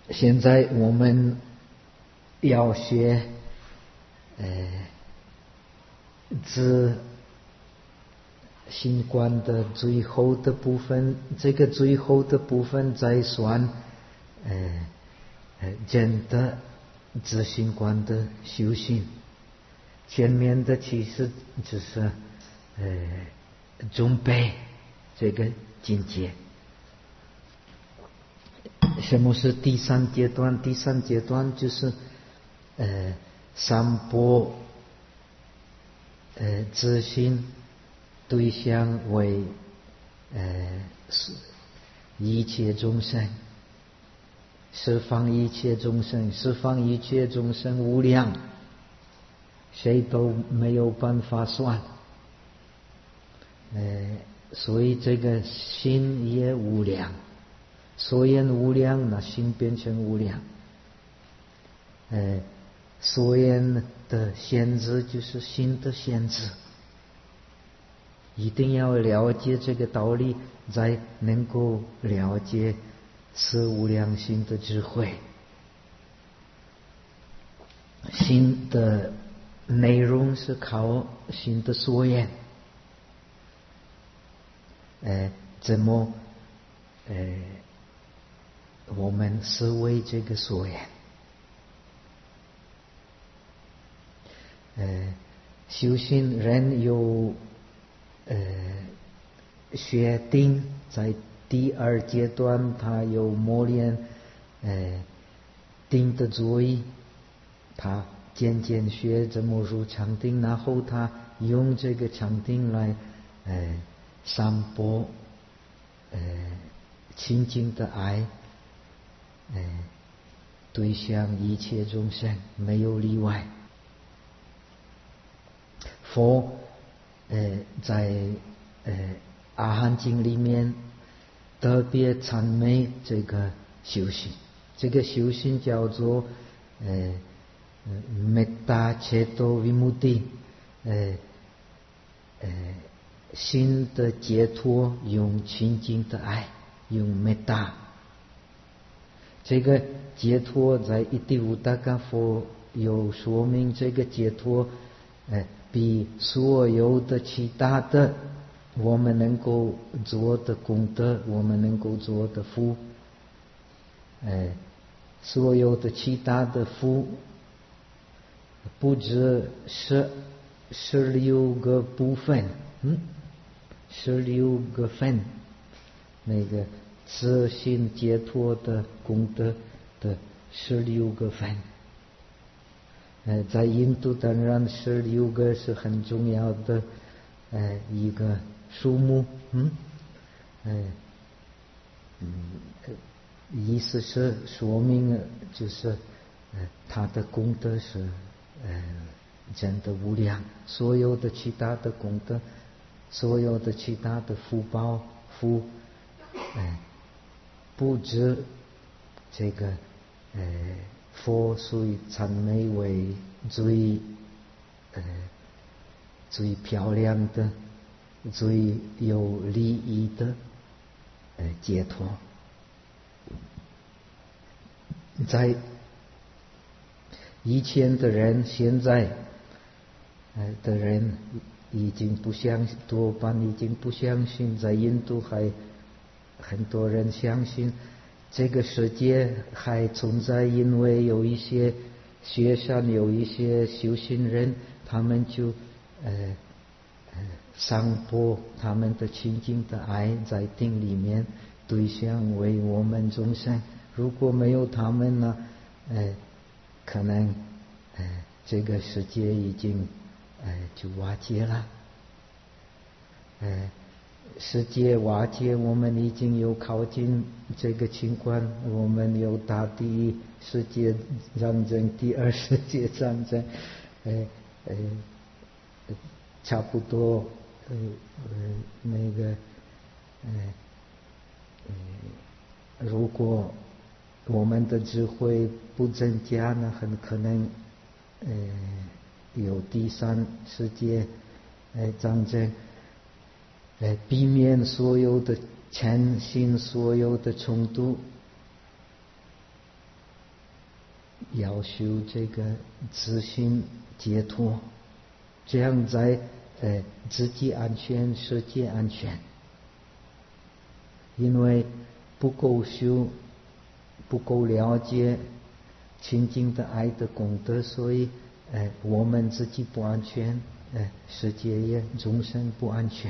现在我们要学自心观的最后的部分，这个最后的部分再算真的自心观的修行。前面的其实只是准备这个境界。什么是第三阶段？第三阶段就是三波自心对象为一切众生，十方一切众生，十方一切众生无量，谁都没有办法算，所以这个心也无量，所言无量，那心变成无量。所言的限制就是心的限制，一定要了解这个道理，才能够了解是无量心的智慧。心的内容是靠心的所言，怎么我们思维这个所言？修行人有学定，在第二阶段他有磨练定的作为，他渐渐学怎么入禅定，然后他用这个禅定来散播清净的爱，对向一切众生，没有例外。佛在阿含经里面特别赞美这个修行，这个修行叫做metta ceto vimutti，心的解脱用清净的爱，用metta。这个解脱在一地无大嘎佛有说明，这个解脱比所有的其他的我们能够做的功德，我们能够做的福，所有的其他的福不止16个部分，16个分，那个自心解脱的功德的16个分。在印度当然16个是很重要的一个数目，意思是说明就是他的功德是真的无量，所有的其他的功德，所有的其他的福报不止这个佛所以赞美为最漂亮的、最有利益的解脱。在以前的人，现在的人已经不相信，多半已经不相信，在印度还很多人相信这个世界还存在，因为有一些学生，有一些修行人，他们就散播他们的清净的爱，在定里面对象为我们众生。如果没有他们呢，可能这个世界已经就瓦解了。世界瓦解，我们已经有靠近这个情况，我们有打第一世界战争、第二世界战争，差不多那个如果我们的智慧不增加呢，很可能有第三世界战争。避免所有的嗔心，所有的冲突， 要修这个自性解脱，这样在自己安全，世界安全。因为不够修，不够了解清净的爱的功德，所以我们自己不安全，世界也众生不安全。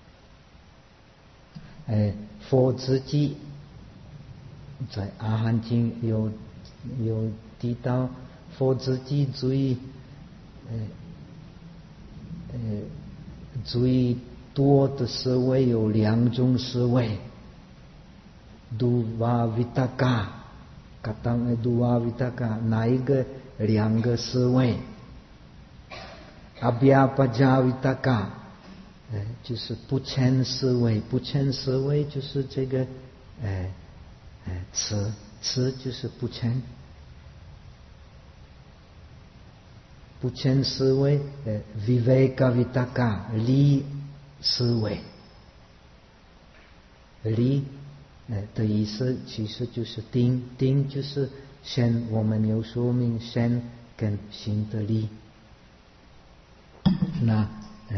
佛自己在阿含经有提到，佛自己最多的思维有2种思维。Duva Vitaka， katang Duva Vitaka， 哪一个2个思维 ？Abhyapaja Vitaka， 就是不称思维，不称思维就是这个词就是不称，不称思维，Viveka Vitaka， 理思维，理的意思其实就是定，定就是身，我们有说明身跟心的理。那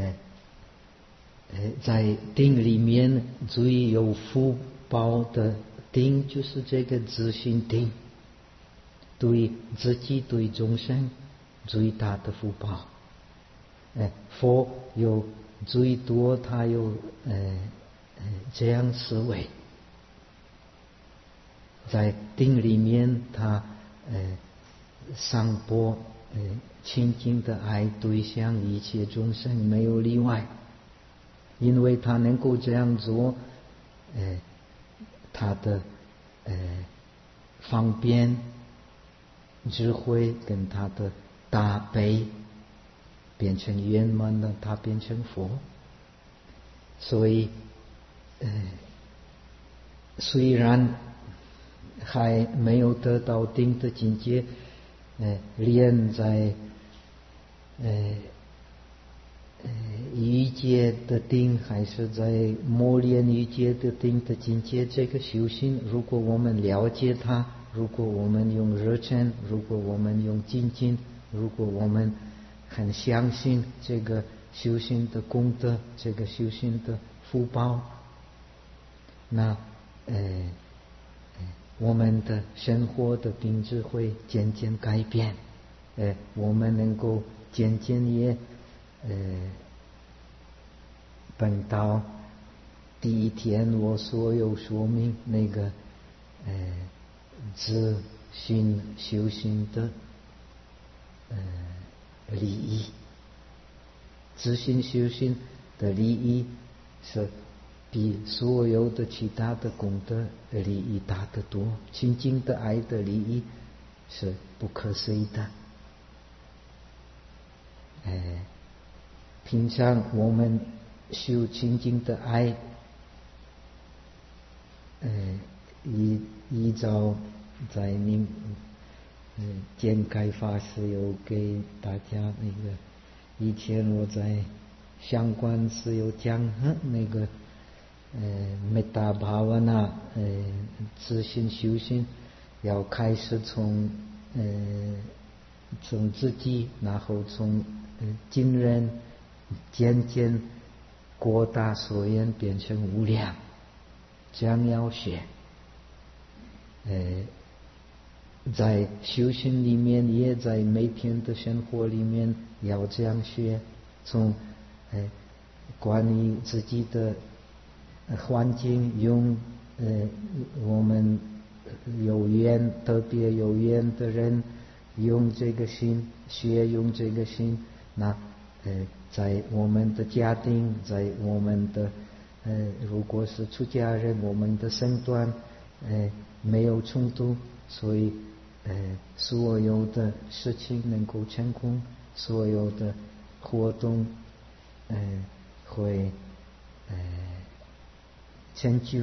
在定里面最有福报的定就是这个自性定，对自己对众生最大的福报。佛有最多他有这样思维。在定里面，他上播清净的爱对象一切众生没有例外，因为他能够这样做，他的方便智慧跟他的大悲变成圆满了，他变成佛。所以虽然还没有得到定的境界，练在欲界的定，还是在磨练欲界的定的境界，这个修行，如果我们了解它，如果我们用热忱，如果我们用精进，如果我们很相信这个修行的功德，这个修行的福报，那我们的生活的品质会渐渐改变，我们能够渐渐也本到第一天我所有说明那个自性修行的利益，自性修行的利益是比所有的其他的功德的利益大得多，清净的爱的利益是不可思议的。平常我们修清净的爱，依照在您建开法师有给大家那个，以前我在相关是有讲那个Metta Bhavana，自性修行要开始从自己，然后从今人渐渐扩大所缘变成无量，这样要学。在修行里面，也在每天的生活里面要这样学，从关于自己的环境，用我们有缘特别有缘的人用这个心学，用这个心，那在我们的家庭，在我们的如果是出家人，我们的身段没有冲突，所以所有的事情能够成功，所有的活动会成就。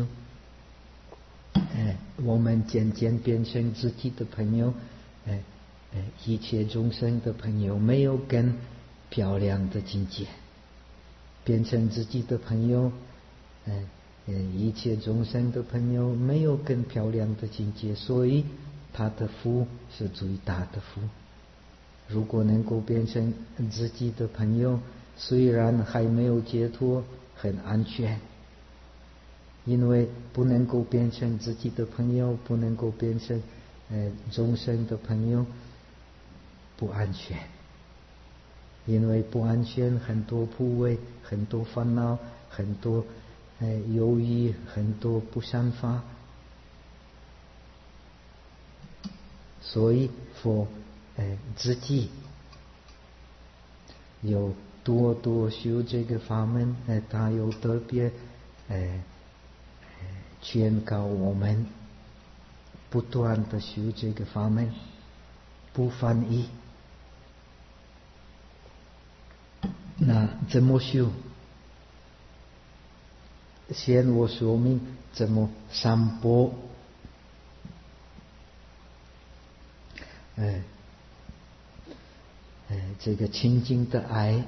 我们渐渐变成自己的朋友，一切众生的朋友，没有更漂亮的境界，变成自己的朋友，一切众生的朋友，没有更漂亮的境界，所以他的福是最大的福。如果能够变成自己的朋友，虽然还没有解脱，很安全，因为不能够变成自己的朋友，不能够变成众生的朋友，不安全。因为不安全，很多部位，很多烦恼，很多忧郁，很多不善法。所以自己有多多修这个法门，他有特别劝告我们不断的修这个法门，不翻译。那怎么修？先我说明怎么散播这个清净的爱，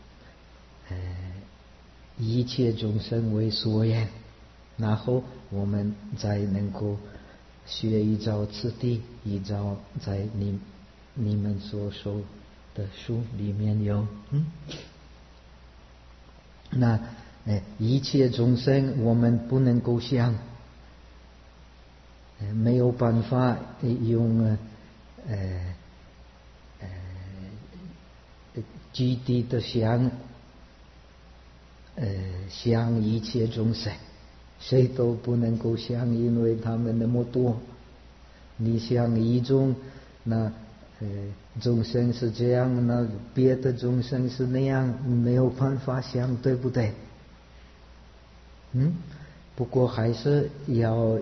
一切众生为所愿，然后我们才能够学依照次第，依照在你们所说的书里面有。那一切众生我们不能够想，没有办法用具体的想一切众生，谁都不能够想，因为他们那么多。你想一种，那众生是这样，那别的众生是那样，没有办法想，对不对？不过还是要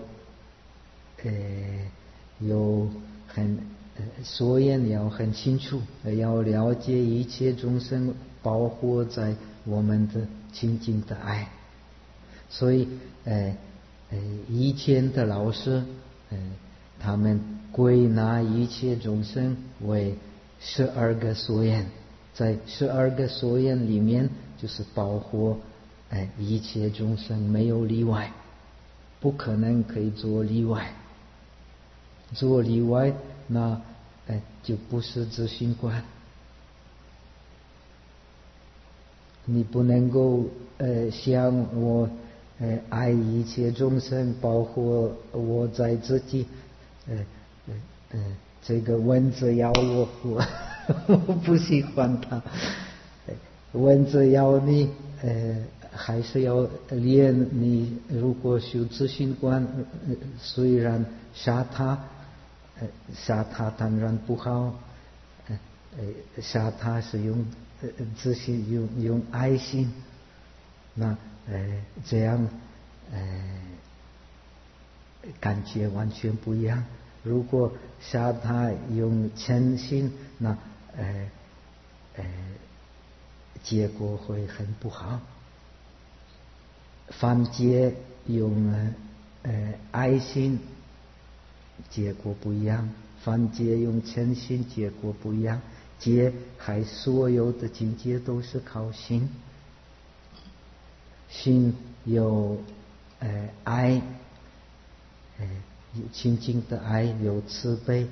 有所言要很清楚，要了解一切众生包括在我们的清净的爱。所以以前的老师他们归纳一切众生为12个所言，在12个所言里面就是包括一切众生，没有例外，不可能可以做例外。做例外那就不是自信观。你不能够像我爱一切众生，包括我在自己这个蚊子咬我不喜欢它，蚊子咬你还是要练。你如果修自信观，虽然杀它当然不好，杀它是用自信，用爱心，那这样感觉完全不一样。如果杀它用嗔心，那结果会很不好。犯戒用爱心，结果不一样；犯戒用嗔心，结果不一样。戒还所有的境界都是靠心，心有爱，有清净的爱，有慈悲。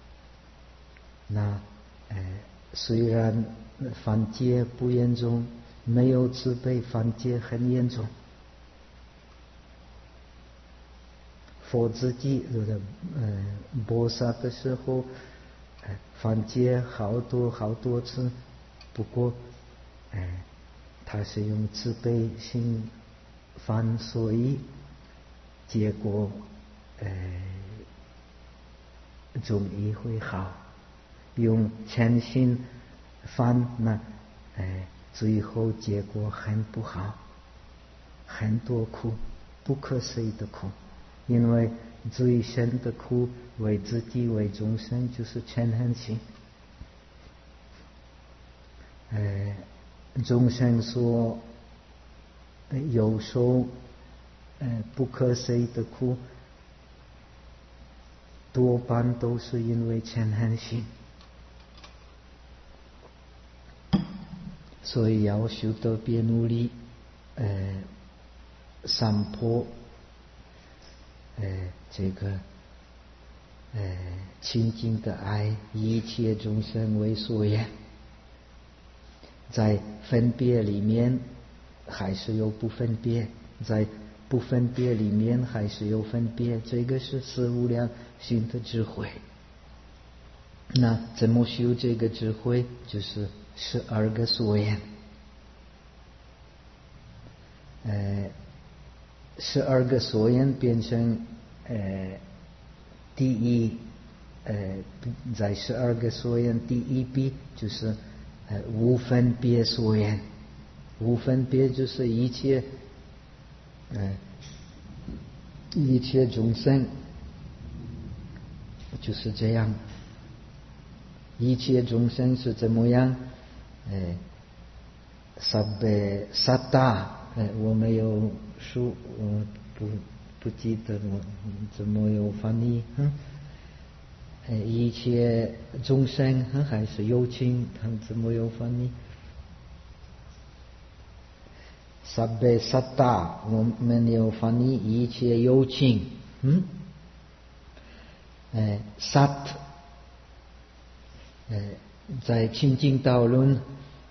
那虽然犯戒不严重，没有慈悲犯戒很严重。佛自己菩萨的时候犯戒好多次，不过他是用慈悲心犯，所以结果终于会好。用嗔心犯，那最后结果很不好，很多苦，不可思议的苦。因为最深的苦，为自己为众生，就是嗔恨心。众生说有受不可思议的苦，多半都是因为嗔恨心。所以要修得别努力散播这个清净的爱，一切众生为所愿。在分别里面还是有不分别，在不分别里面还是有分别，这个是四无量心的智慧。那怎么修这个智慧？就是12个所愿。12个所愿变成第一，在12个所愿第一笔就是无分别所愿。无分别就是一切众生就是这样。一切众生是怎么样？sabbe satta，我没有书，我不记得我怎么有翻译。一切众生还是有情，他怎么有翻译？sabbe satta，我们有翻译一切有情。sat。在清净道论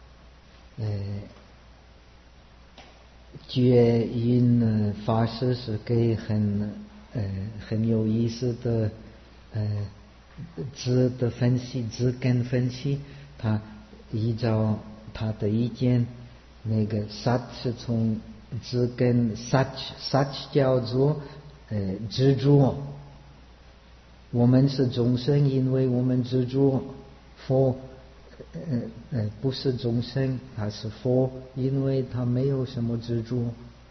觉音法师是给很有意思的字的分析，字根分析。他依照他的意见，那个 sat 是从字根 sach 叫做执着。我们是众生，因为我们执着。佛不是众生，他是佛，因为他没有什么执着。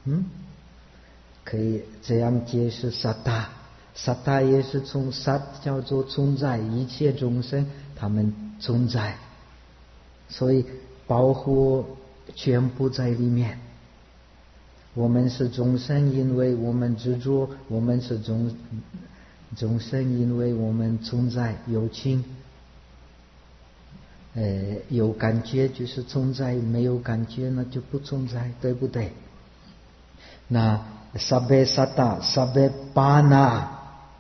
可以这样解释萨达。萨达也是从萨叫做存在，一切众生他们存在，所以保护全部在里面。我们是众生，因为我们执着；我们是众生，因为我们存在有情。有感觉就是存在，没有感觉那就不存在，对不对？那 sabbe satta sabbe pana，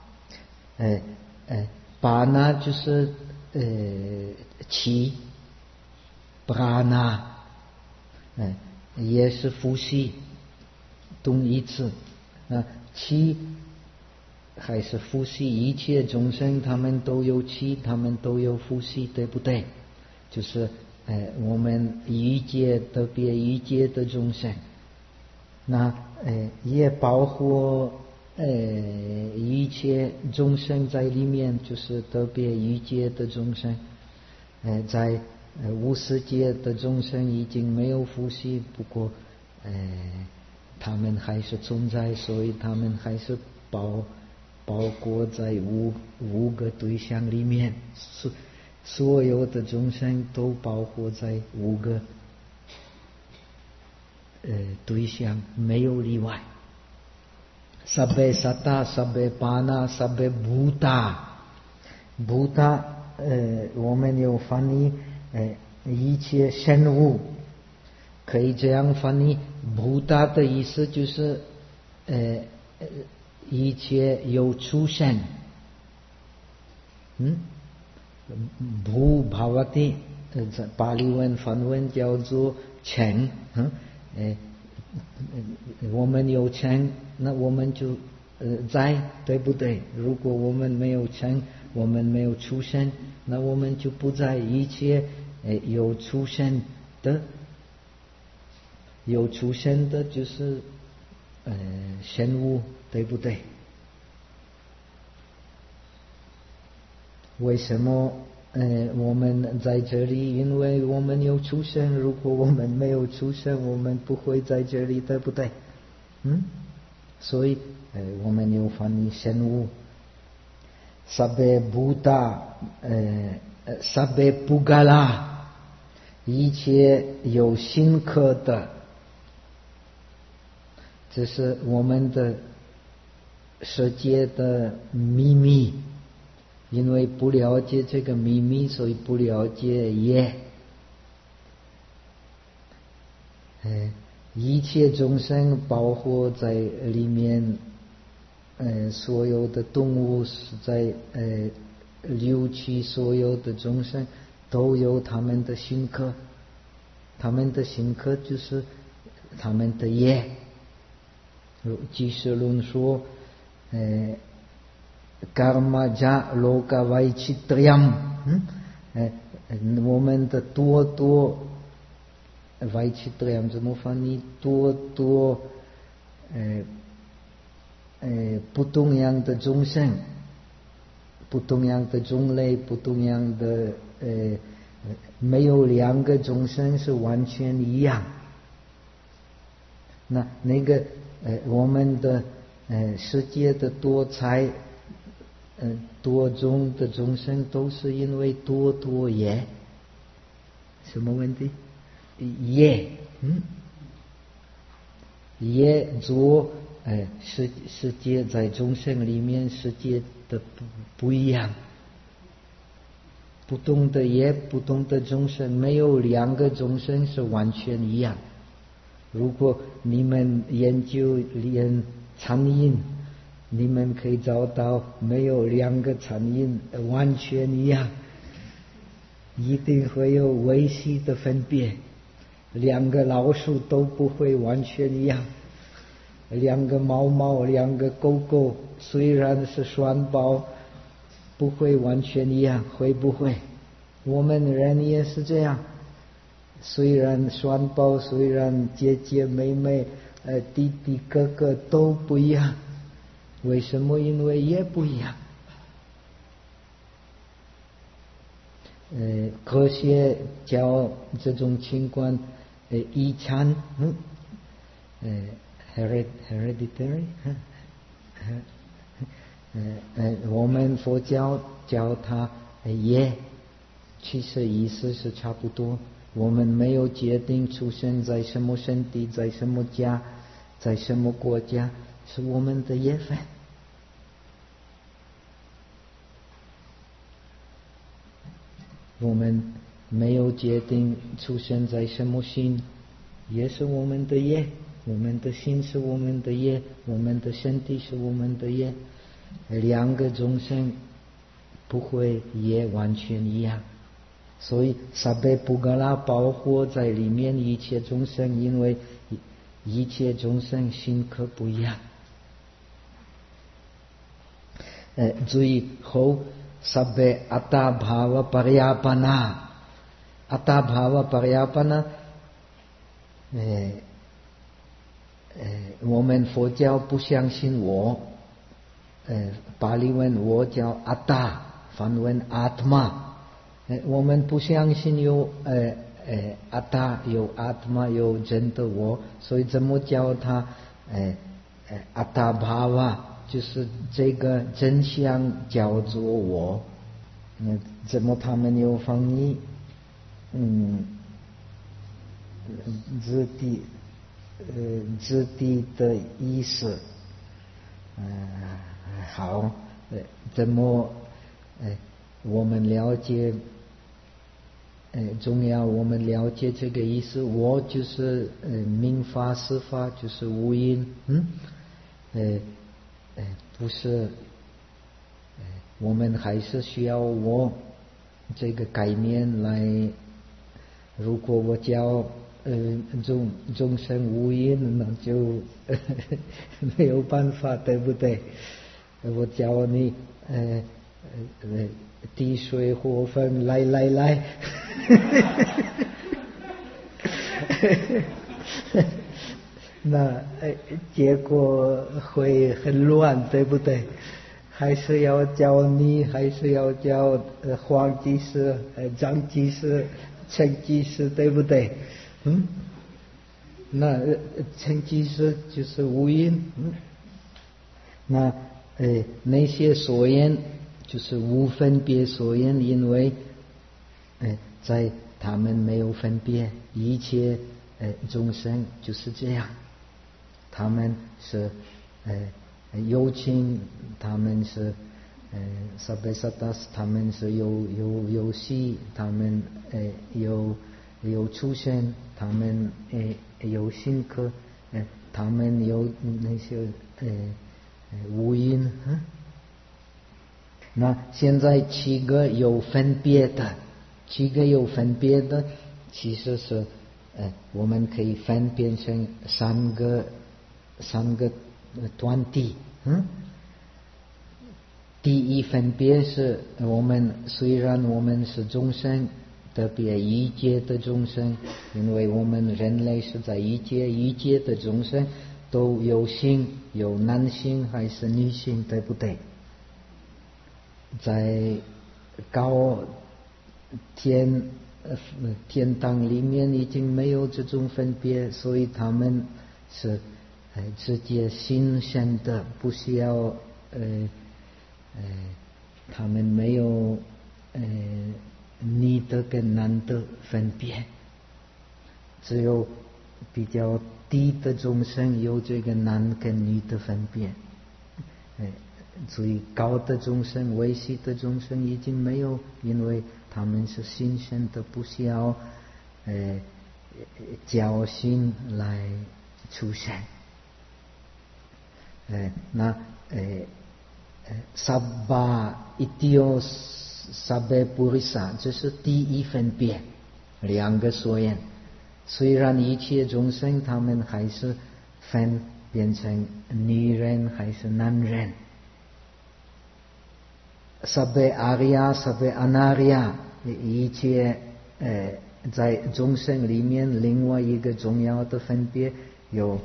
pana 就是气 prana， 也是呼吸，动一次。那气还是呼吸，一切众生他们都有气，他们都有呼吸，对不对？就是我们欲界特别欲界的众生，那也包括一切众生在里面，就是特别欲界的众生。在无世界的众生已经没有呼吸，不过他们还是存在，所以他们还是包括在五个对象里面。所有的众生都包括在5个对象，没有例外。sabbe satta sabbe pana sabbe bhuta， bhuta 我们有翻译一切生物，可以这样翻译。bhuta 的意思就是一切有出生。bhu bhavati， 巴利文梵文叫做成。我们有成，那我们就在，对不对？如果我们没有成，我们没有出生，那我们就不在。一切有出生的就是生物，对不对？为什么我们在这里？因为我们有出生，如果我们没有出生，我们不会在这里，对不对？所以我们有翻译生物。sabbe bhuta sabbe pugala， 一切有心刻的，这是我们的世界的秘密。因为不了解这个秘密，所以不了解业。一切众生包括在里面，所有的动物是在六趣所有的众生都有他们的心刻，他们的心刻就是他们的业。俱舍论说karmaja loka vaichitrayam，我们的多多vaichitrayam怎么翻译？多多不同样的众生，不同样的种类，不同样的没有两个众生是完全一样。那个我们的世界的多彩多种的众生都是因为多多业。什么问题？业业做世界在众生里面世界的不一样，不同的业不同的众生，没有两个众生是完全一样。如果你们研究禅音，你们可以找到没有两个禅音完全一样，一定会有微细的分别。两个老鼠都不会完全一样，两个猫猫两个狗狗虽然是双胞不会完全一样，会不会？我们人也是这样，虽然双胞，虽然姐姐妹妹弟弟哥哥都不一样，为什么？因为也不一样。科学叫这种情况遗传hereditary，我们佛教叫它业，其实意思是差不多。我们没有决定出生在什么身体，在什么家，在什么国家，是我们的业分。我们没有决定出生在什么心，也是我们的业。我们的心是我们的业，我们的身体是我们的业。两个众生不会业完全一样，所以萨贝布格拉包括在里面一切众生，因为一切众生心可不一样。最后萨贝阿达巴瓦巴利亚巴那，阿达巴瓦巴利亚巴那，我们佛教不相信我，巴利文我叫阿达，梵文阿特玛，我们不相信有阿达有阿特玛有真的我，所以怎么叫他阿达巴瓦，就是这个真相叫做我。怎么他们有翻译质地的意思。好，怎么我们了解重要我们了解这个意思。我就是明法实法，就是无因，不是我们还是需要我这个概念来。如果我叫众生无因，那就没有办法，对不对？我叫你地水火风来，那结果会很乱，对不对？还是要叫你，还是要叫黄居士、张居士、陈居士，对不对？那陈居士就是无因，那那些所言就是无分别所言，因为在他们没有分别，一切众生就是这样，他们是有情，他们是萨贝萨达斯，他们是有喜，他们有出生，他们有心刻，他们有那些无因。 那现在七个有分别的，其实是我们可以分辨成三个团体。第一分别是虽然我们是众生，特别一界的众生，因为我们人类是在一界的众生都有性，有男性还是女性，对不对？在高天堂里面已经没有这种分别，所以他们是直接新生的，不需要他们没有女的跟男的分别，只有比较低的众生有这个男跟女的分别。最高的众生、微细的众生已经没有，因为他们是新生的，不需要教心来出现。那Sabba Ityo Sabbe Purisa， 这是第一分别，两个所言。虽然一切众生他们还是分变成女人还是男人。Sabbe Arya Sabbe Anarya， 一切在众生里面另外一个重要的分别有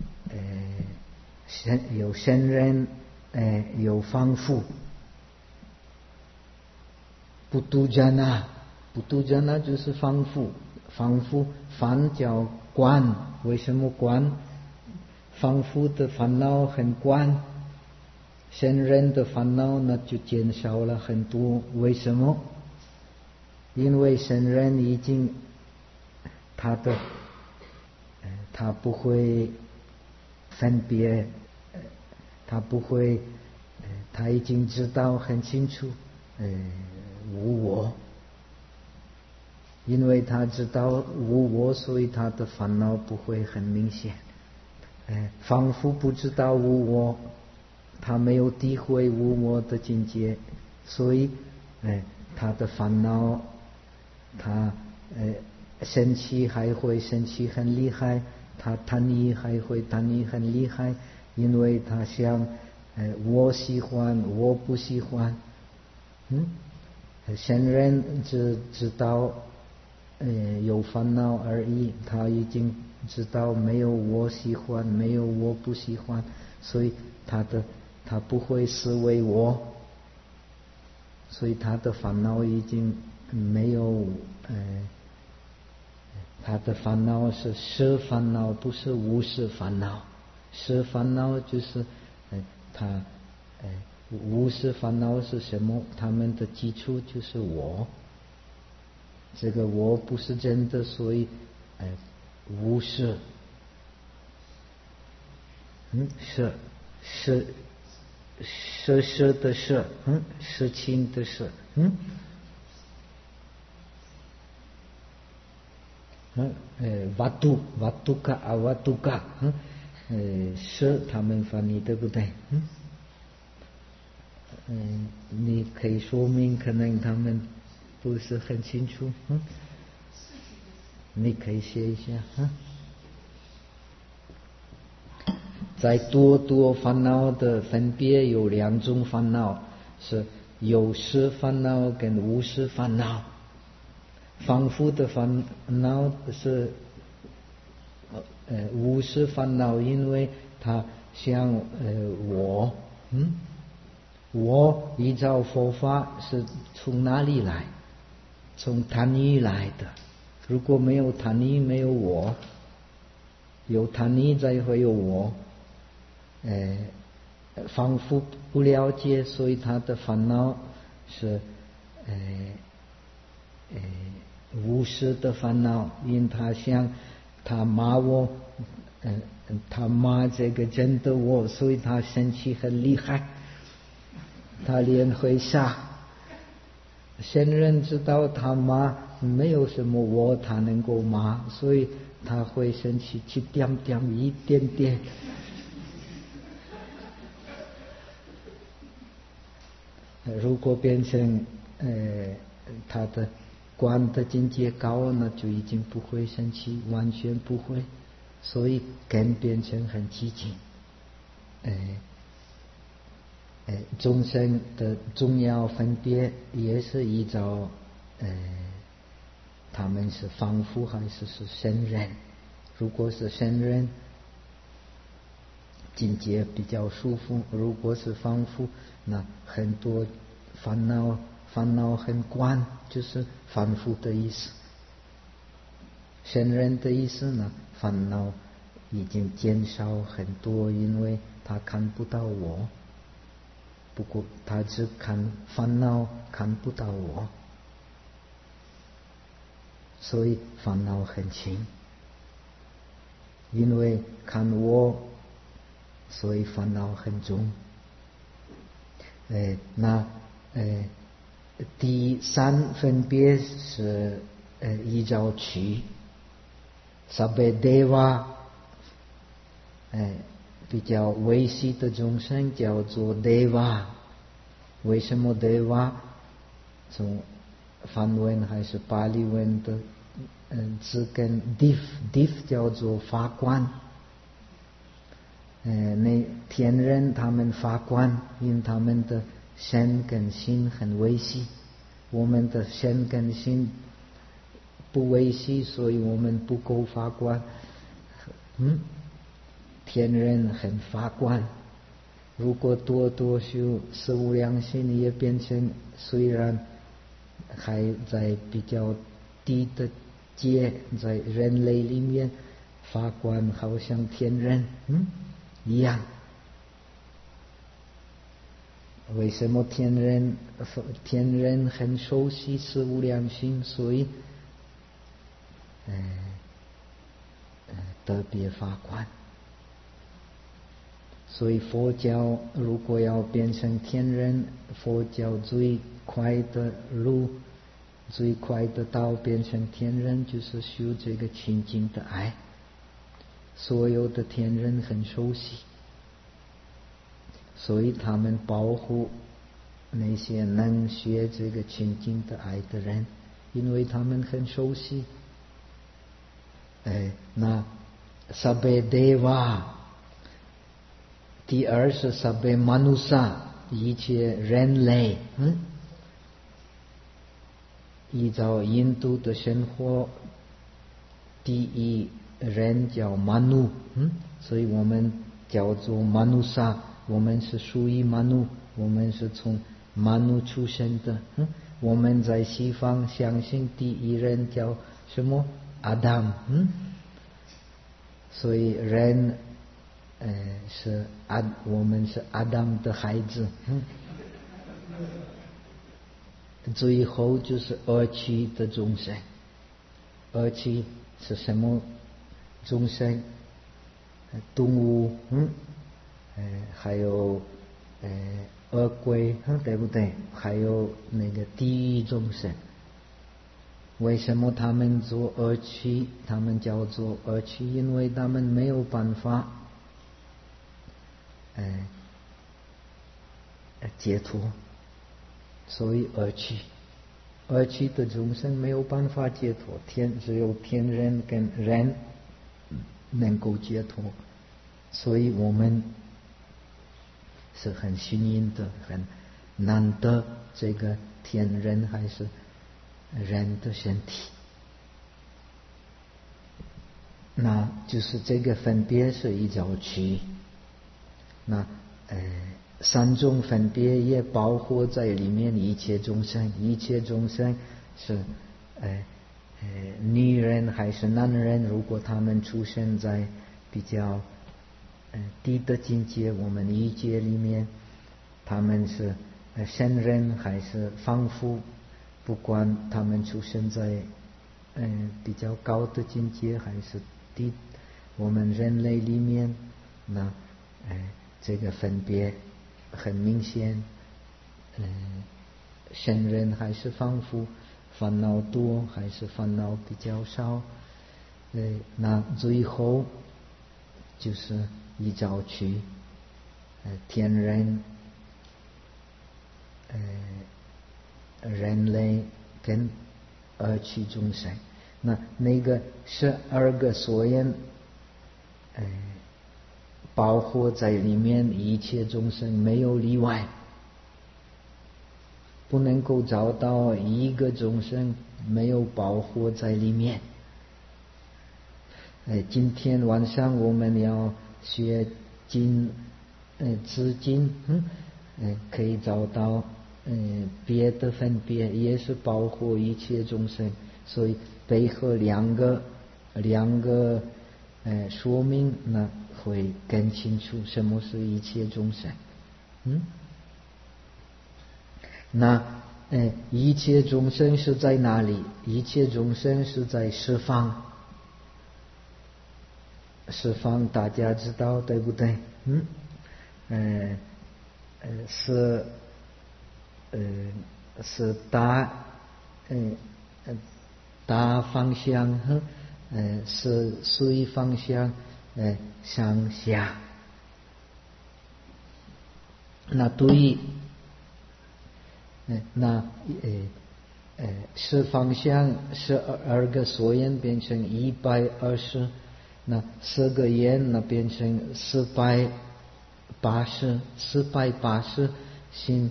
圣人，有凡夫。Putujana 就是凡夫，凡叫观，为什么观？凡夫的烦恼很观，圣人的烦恼那就减少了很多。为什么？因为圣人已经他不会分别，他已经知道很清楚无我，因为他知道无我，所以他的烦恼不会很明显。凡夫不知道无我，他没有体会无我的境界，所以他的烦恼，他生气还会生气很厉害，他贪欲还会贪欲很厉害，因为他想我喜欢我不喜欢。圣人只知道有烦恼而已，他已经知道没有我喜欢，没有我不喜欢，所以他不会思维我，所以他的烦恼已经没有他的烦恼是实烦恼，不是无实烦恼。实烦恼就是他无实烦恼是什么？他们的基础就是我，这个我不是真的，所以无实。是的是，事情的事。Vatuka avatuka， 是他们翻译对不对？你可以说明，可能他们不是很清楚。你可以写一下。在多烦恼的分别有两种烦恼，是有实烦恼跟无实烦恼。凡夫的烦恼是无实烦恼，因为他想我依照佛法是从哪里来？从贪欲来的。如果没有贪欲，没有我；有贪欲才会有我。凡夫不了解，所以他的烦恼是无实的烦恼，因他想他骂我，他骂这个真的我，所以他生气很厉害，他脸会杀。圣人知道他骂没有什么我，他能够骂，所以他会生气一点点。 如果变成他的观的境界高，那就已经不会生气，完全不会，所以更变成很激进。众生的重要分别也是依照他们是凡夫还是圣人。如果是圣人，境界比较舒服；如果是凡夫，那很多烦恼很观，就是凡夫的意思。圣人的意思呢，烦恼已经减少很多，因为他看不到我，不过他只看烦恼，看不到我，所以烦恼很轻。因为看我，所以烦恼很重。第三分别是依照趣。Sabbe Deva，比较微细的众生叫做 Deva。为什么 Deva？ 从梵文还是巴利文的字根 Div 叫做法官。那天人他们法官，因他们的身跟心很微细，我们的身跟心不微细，所以我们不够法官。天人很法官，如果多修十无量心，也变成虽然还在比较低的阶，在人类里面，法官好像天人一样。为什么天人很熟悉十无量心，所以特别法官。所以佛教如果要变成天人，佛教最快的路，最快的道变成天人，就是修这个清净的爱。所有的天人很熟悉，所以他们保护那些能学这个清净的爱的人，因为他们很熟悉。那 Sabbe Deva， 第二是 Sabbe Manusa， 一切人类。依照印度的生活，第一人叫 Manu， 所以我们叫做 Manusa， 我们是属于 Manu， 我们是从 Manu 出生的。我们在西方相信第一人叫什么 Adam， 所以人我们是 Adam 的孩子。最后就是二趣的众生。二趣是什么众生？动物，还有恶鬼，对不对？还有那个地狱众生。为什么他们做二趣？他们叫做二趣，因为他们没有办法解脱，所以二趣。二趣的众生没有办法解脱，只有天人跟人能够解脱，所以我们是很幸运的，很难得这个天人还是人的身体。那就是这个分别是依照趣。那三种分别也包括在里面，一切众生。一切众生是女人还是男人，如果他们出生在比较低的境界，我们一界里面，他们是圣人还是凡夫，不管他们出生在比较高的境界还是低，我们人类里面，那这个分别很明显。圣人还是凡夫，烦恼多还是烦恼比较少。那最后就是依照趣。天人人类跟恶趣众生。那个12个所缘包括在里面，一切众生没有例外，不能够找到一个众生没有包括在里面。今天晚上我们要学经知经，可以找到别的分别也是包括一切众生，所以配合两个说明，那会更清楚什么是一切众生。那一切众生是在哪里？一切众生是在十方。十方大家知道对不对？是大方向和是随方向上下。那对是方向12个所缘变成120，那4个缘那变成480心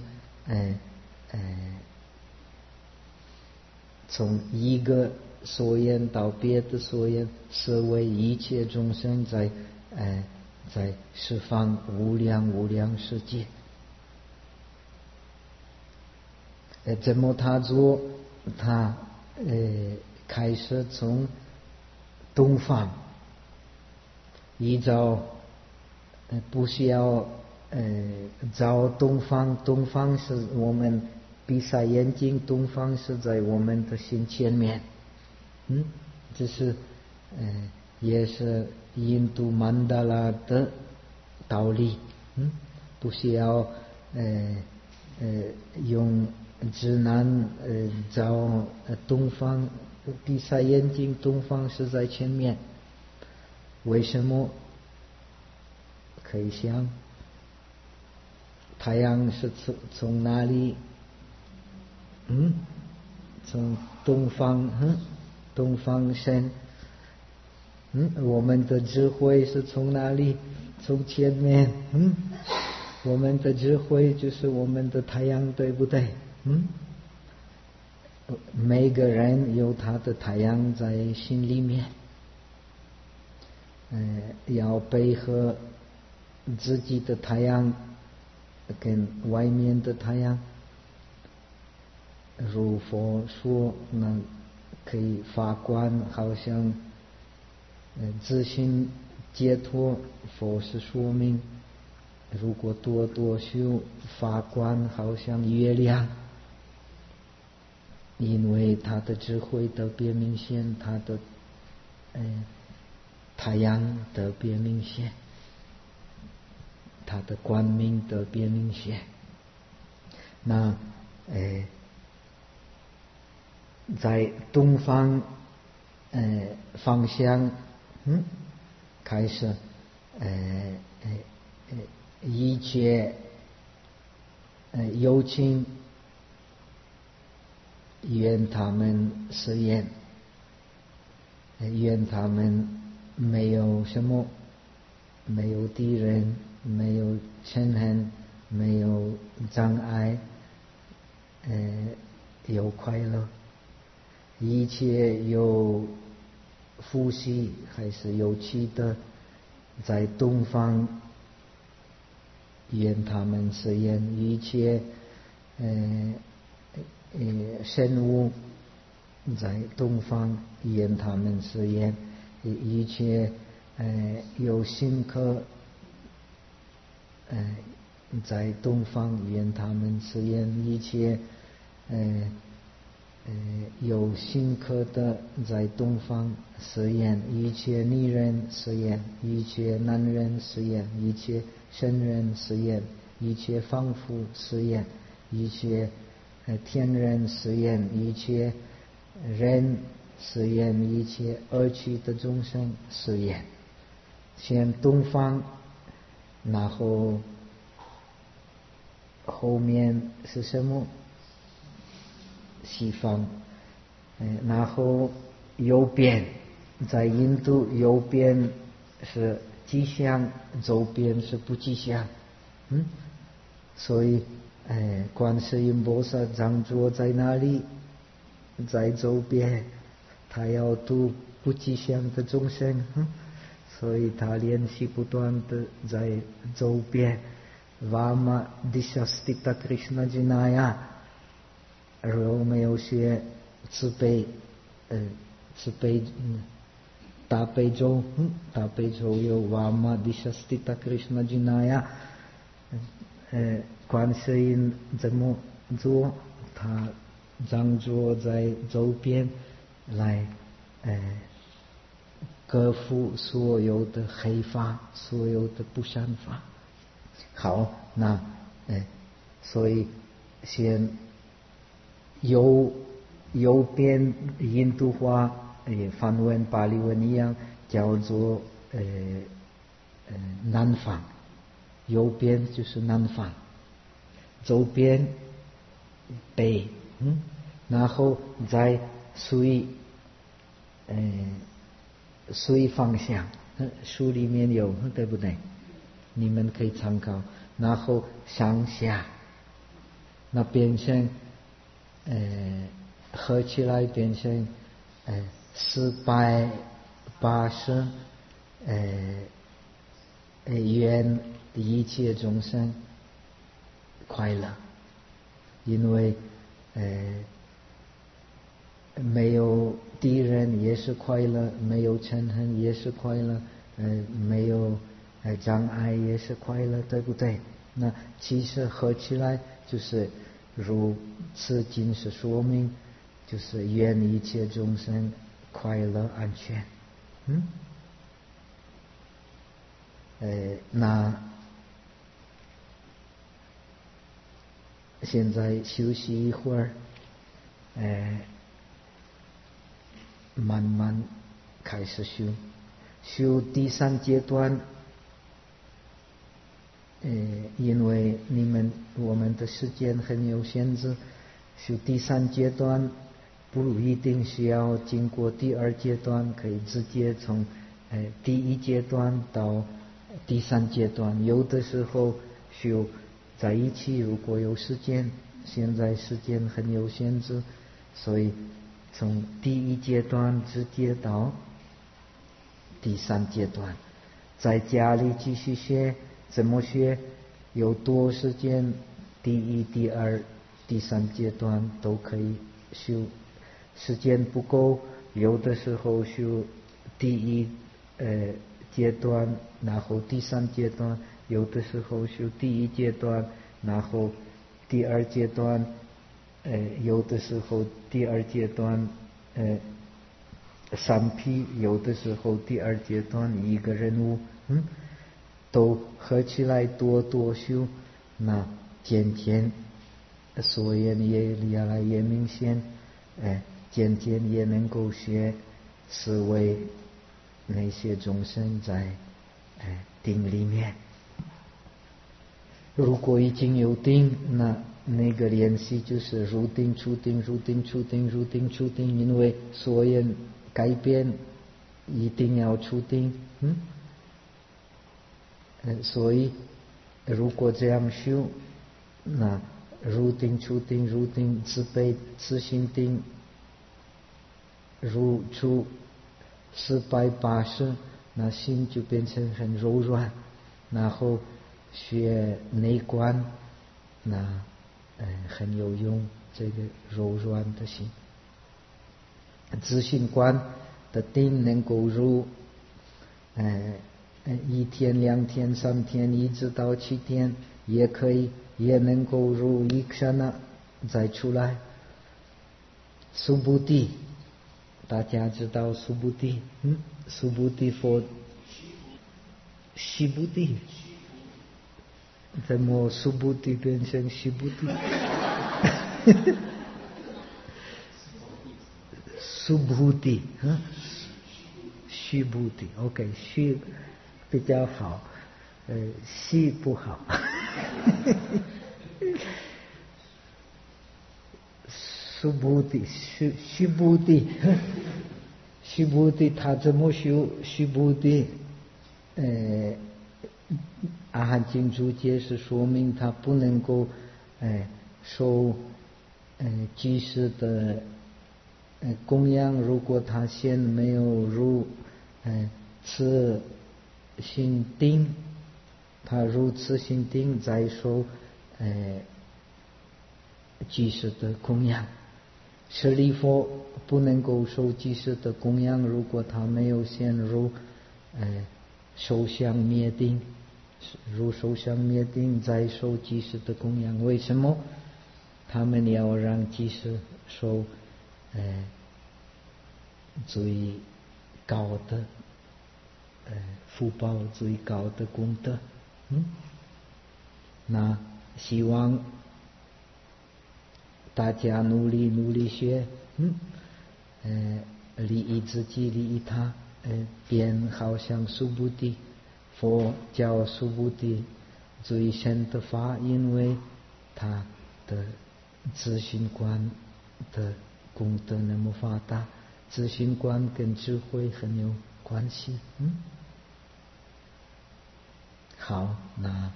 从一个所缘到别的所缘，是为一切众生在十方无量世界。怎么他做？他开始从东方，依照不需要找东方，东方是我们闭上眼睛，东方是在我们的心前面。这是也是印度曼达拉的道理。不需要用指南找东方，闭上眼睛，东方是在前面。为什么？可以想，太阳是从哪里？从东方，东方升。我们的智慧是从哪里？从前面。我们的智慧就是我们的太阳，对不对？每个人有他的太阳在心里面，要配合自己的太阳跟外面的太阳。如佛说，那可以发光，好像自信解脱。佛是说明，如果多多修发光，好像月亮，因为他的智慧特别明显，他的太阳特别明显，他的光明特别明显。那在东方方向开始一切有情愿他们实验，愿他们没有什么，没有敌人，没有嗔恨，没有障碍，有快乐。一切有呼吸还是有气的，在东方愿他们实验。一切生物在东方愿他们实验。一切有心科在东方愿他们实验。一切有心科的在东方实验。一切女人实验，一切男人实验，一切圣人实验，一切凡夫实验，一切天人实验，一切人实验，一切恶趣的众生实验。先东方，然后后面是什么？西方。然后右边，在印度右边是吉祥，左边是不吉祥。所以观世音菩萨常坐在哪里？在左边，他要度不吉祥的众生，所以他练习不断的在左边。Vama Dishastita Krishna Jinaya， 而我们有学慈悲大悲咒，大悲咒有 Vama Dishastita Krishna Jinaya， 观世音怎么做？他常坐在左边来克服所有的黑法，所有的不善法。好，那所以先右边印度话梵文巴利文一样叫做南方，右边就是南方，左边北，然后在水方向，书里面有，对不对？你们可以参考。然后上下，那变成合起来变成480愿一切众生快乐，因为没有敌人也是快乐，没有嗔恨也是快乐，没有障碍也是快乐，对不对？那其实合起来就是如此经是说明，就是愿一切众生快乐安全。那现在休息一会儿，慢慢开始修第3阶段。因为我们的时间很有限制，修第3阶段不一定需要经过第2阶段，可以直接从第1阶段到第3阶段。有的时候修在一起，如果有时间，现在时间很有限制，所以从第1阶段直接到第3阶段，在家里继续学。怎么学？有多时间，第1、第2、第3阶段都可以修。时间不够，有的时候修第1阶段，然后第3阶段；有的时候修第1阶段，然后第2阶段；有的时候第2阶段3批，有的时候第2阶段一个人物，都合起来多修，那渐渐所言也越来越明显，渐渐也能够学思维那些众生在定里面。如果已经有定，那个练习就是入定出定，入定出定，入定出定，因为所言改变一定要出定。所以如果这样修，那入定出定，入定自悲自心定，入出480，那心就变成很柔软。然后学内观，那很有用，这个柔软的心。自信观的定能够入1天、2天、3天，一直到7天也可以，也能够入一刹那再出来。苏布地，大家知道苏布地？苏布地佛，西布地，怎么苏布地变成西布地？苏布地，西布地 ，OK， 西比较好，西不好。 苏布地须布地，须布地他怎么修须布地？阿含经注解是说明他不能够受居士的供养，如果他先没有入慈心定，他入慈心定再受居士的供养。舍利弗不能够受居士的供养，如果他没有先入受想灭定，入受想灭定再受居士的供养。为什么他们要让居士受最高的福报，最高的功德？那希望大家努力学，利益自己，利益他，变好像苏布地。佛教苏布地最深的法，因为他的自信观的功德那么发达，自信观跟智慧很有关系。好，那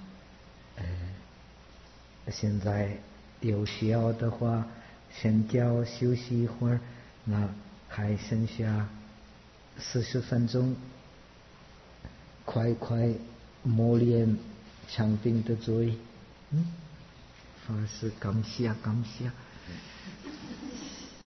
现在有需要的话，先叫休息一会儿，那还剩下40分钟，快磨练禅定的罪。法师感谢。